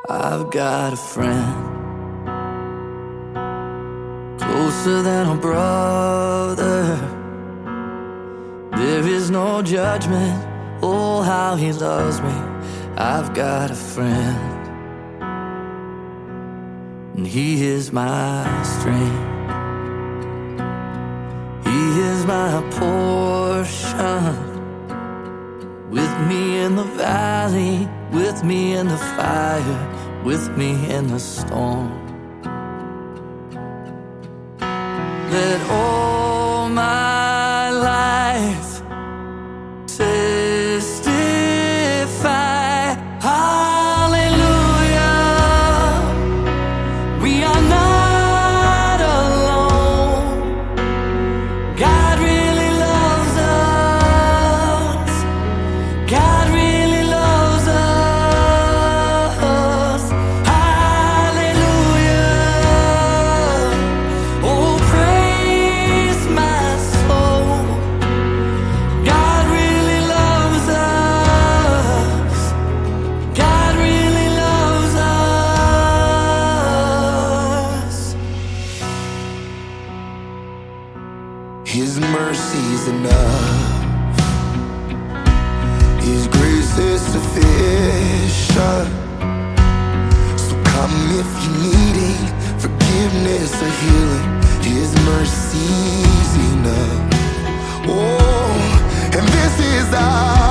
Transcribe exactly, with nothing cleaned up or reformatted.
I've got a friend, closer than a brother. There is no judgment, oh how he loves me. I've got a friend, and he is my strength. He is my portion, with me in the valley, with me in the fire, with me in the storm. Let all my life testify, hallelujah, we are not alone. God really loves us. God really loves us. Hallelujah. Oh, praise my soul. God really loves us. God really loves us. His mercy's enough, His grace is sufficient. So come if you're needing forgiveness or healing. His mercy's enough. Oh, and this is our